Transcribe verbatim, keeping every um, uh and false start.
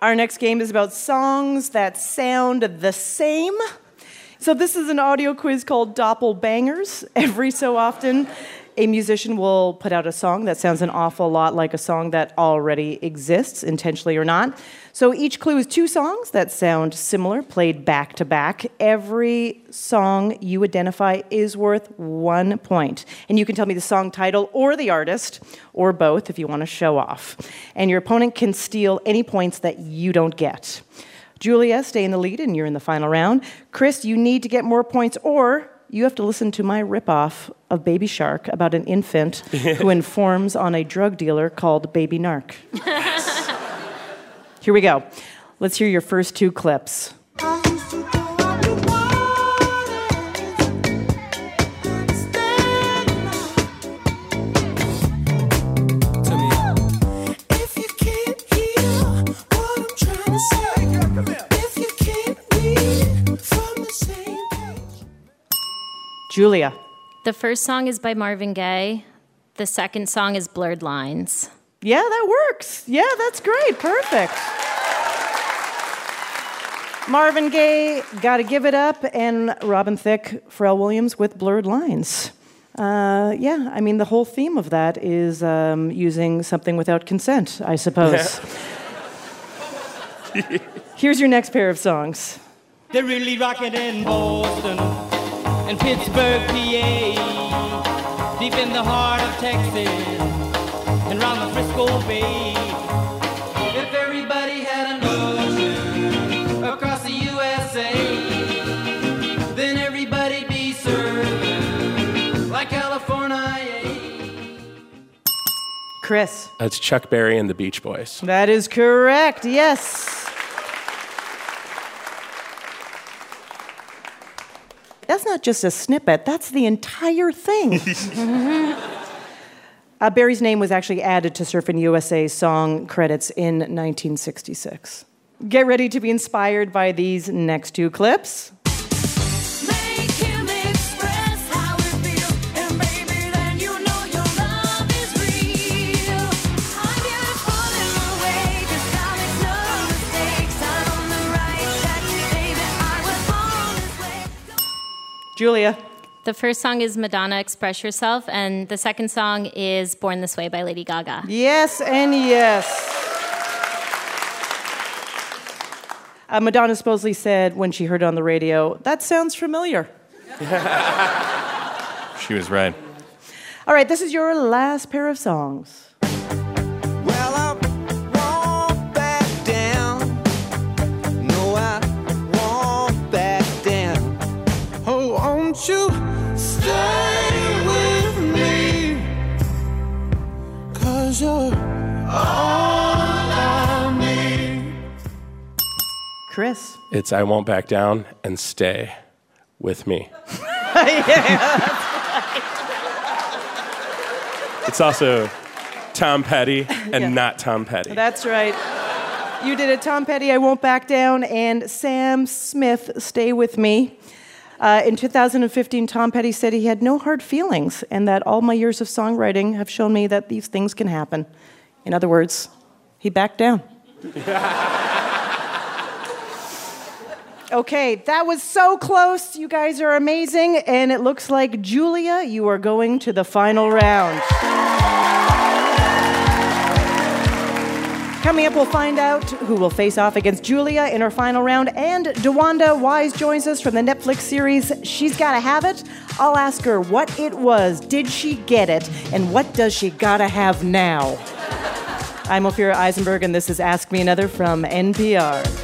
Our next game is about songs that sound the same. So this is an audio quiz called Doppelbangers. Every so often, a musician will put out a song that sounds an awful lot like a song that already exists, intentionally or not. So each clue is two songs that sound similar, played back to back. Every song you identify is worth one point. And you can tell me the song title or the artist, or both if you want to show off. And your opponent can steal any points that you don't get. Julia, stay in the lead, and you're in the final round. Chris, you need to get more points, or you have to listen to my ripoff of Baby Shark about an infant who informs on a drug dealer called Baby Narc. Here we go. Let's hear your first two clips. Julia. The first song is by Marvin Gaye. The second song is Blurred Lines. Yeah, that works. Yeah, that's great. Perfect. Marvin Gaye, Gotta Give It Up, and Robin Thicke, Pharrell Williams with Blurred Lines. Uh, yeah, I mean, the whole theme of that is um, using something without consent, I suppose. Yeah. Here's your next pair of songs. They're really rocking in Boston and Pittsburgh, P A, deep in the heart of Texas and round the Frisco Bay. If everybody had an ocean across the U S A, then everybody'd be served like California. Chris. That's Chuck Berry and the Beach Boys. That is correct, yes. That's not just a snippet, that's the entire thing. uh, Barry's name was actually added to Surfin' U S A's song credits in nineteen sixty-six. Get ready to be inspired by these next two clips. Make him express how it feels, and baby, then you know your love is real. I'm beautiful in my way, 'cause I make no mistakes. I'm on the right track, baby, I was born this way. Julia. The first song is Madonna, Express Yourself, and the second song is Born This Way by Lady Gaga. Yes and yes. Uh, Madonna supposedly said when she heard it on the radio, that sounds familiar. She was right. All right, this is your last pair of songs. Well, I won't back down. No, I won't back down. Oh, won't you stay with me? 'Cause you're all I need. Chris. It's I Won't Back Down and Stay With Me. Yeah. It's also Tom Petty and yeah. not Tom Petty. That's right. You did it, Tom Petty, I Won't Back Down, and Sam Smith, Stay With Me. Uh, in two thousand fifteen, Tom Petty said he had no hard feelings and that all my years of songwriting have shown me that these things can happen. In other words, he backed down. Okay, that was so close. You guys are amazing. And it looks like, Julia, you are going to the final round. Coming up, we'll find out who will face off against Julia in our final round. And DeWanda Wise joins us from the Netflix series She's Gotta Have It. I'll ask her what it was, did she get it, and what does she gotta have now? I'm Ophira Eisenberg, and this is Ask Me Another from N P R.